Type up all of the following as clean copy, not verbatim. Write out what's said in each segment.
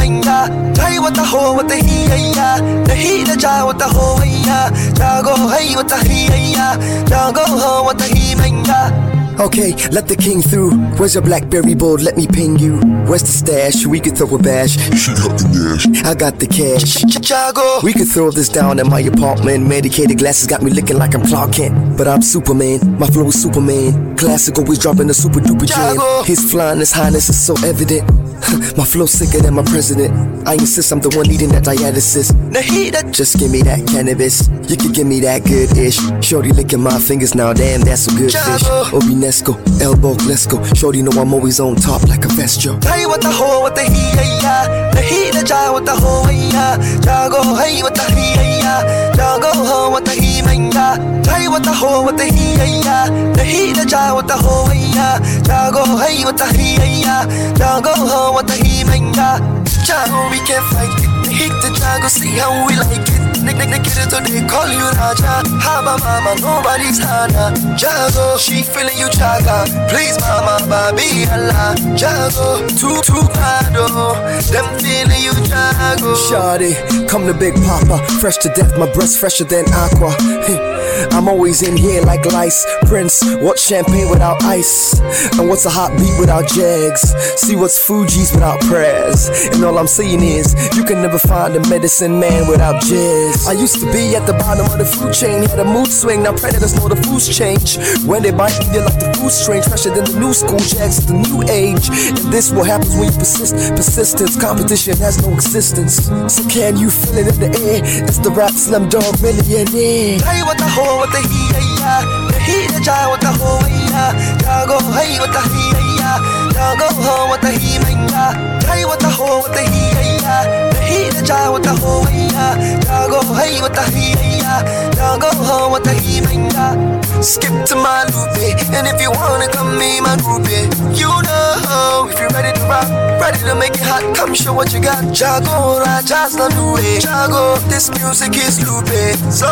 manga. Jai wata ho wata hi ya. The he the ja wata ho ya. Jago hey wata hi ya. Jago ho wata hi manga. Okay, let the king through. Where's your BlackBerry board? Let me ping you. Where's the stash? We could throw a bash. Shit got the dash. I got the cash. Jago. We could throw this down at my apartment. Medicated glasses got me looking like I'm Clark Kent. But I'm Superman. My flow is Superman. Classic always dropping a super duper jam. His flying, his highness is so evident. My flow sicker than my president. I insist I'm the one needing that dialysis. Just give me that cannabis. You can give me that good ish. Shorty licking my fingers now, damn, that's some good fish. Obinesco, elbow, let's go. Shorty know I'm always on top like a Vestro. Hey, what the ho, what the he ya. The he the ja, what the ho ya. Jago, hey, what the he ya. Jago ho, what the he manga. Hey, what the ho, what the he ya. The he the ja, what the ho ya. Jago, hey, what the he ya. Jago ho, what the he manga. Jago, we can fight it. Hit the Jago, see how we like it. Nick, so they call you Raja. Haba mama, nobody's Hana. Jago, she feeling you Jaga. Please mama, baby Allah. Jago, too bad oh. Them feeling you Jago. Shawty, come to Big Papa. Fresh to death, my breast fresher than aqua. I'm always in here like lice. Prince, what's champagne without ice? And what's a hot beat without Jags? See what's Fuji's without prayers? And all I'm saying is, you can never find a medicine man without jazz. I used to be at the bottom of the food chain, had a mood swing, now predators know the foods change. When they bite me, they're like the food strange, fresher than the new school, Jags is the new age. And this what happens when you persist. Persistence, competition has no existence. So can you feel it in the air? It's the rap Slumdog Millionaire. Hey, what the ho, what the he ya. The he the ja, what the ho ya. Jago, hey, what the he ya. Jago ho, what the he manga. Hey, what the ho, what the he ya. The he the ja, what the ho ya. Jago, hey, what the he ya. Jago ho, what the he manga. Skip to my loopy, and if you wanna come be my groupie, you know, if you're ready to rock, ready to make it hot, come show what you got. Jago, Raja's not do it. Jago, this music is loopy. So,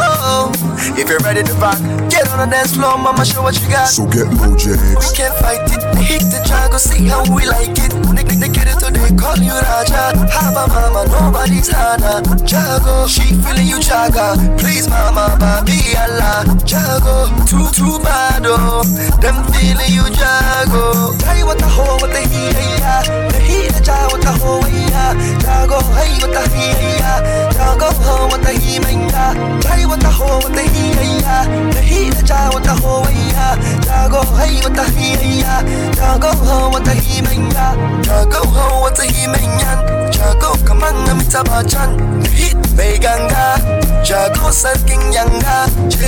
if you're ready to rock, get on the dance floor, mama, show what you got. So get low, Jags. We can fight it, hit the Jago, see how we like it. Nick get it, so they call you Raja. Haba mama, nobody's Hana. Jago, she feeling you Jaga. Please mama, baby Allah. Jago, too bad oh. Them feeling you Jago. Hey, what the ho, what the he ya. The he the ja, what the ho ya. Jago, hey, what the he ya. Jago ho, what the he manga. Hey, what the ho, what the he ya. The he the ja, what the ho ya. Jago, hey, what the he ya. Jago ho, what the he manga. Jago ho, what the he mangan. Jago kamang na mitabachan. Hit may ganga. Jago sarking yanga.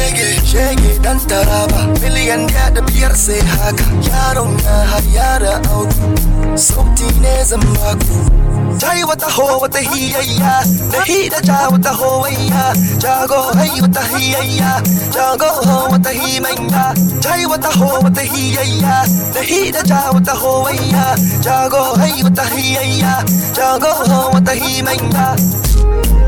Shege dan taraba. Million ya da biyar sai haka. Yaron na har yara auku. Sauti ne zan baku. Jai wata ho wata hi ya. Da hi da ja wata ho ya. Jago hey wata hi ya. Jago ho wata hi manga. Jai wata ho wata hi ya. Da hi da ja wata ho ya. Jago hey wata hi ya. Jago ho wata hi manga.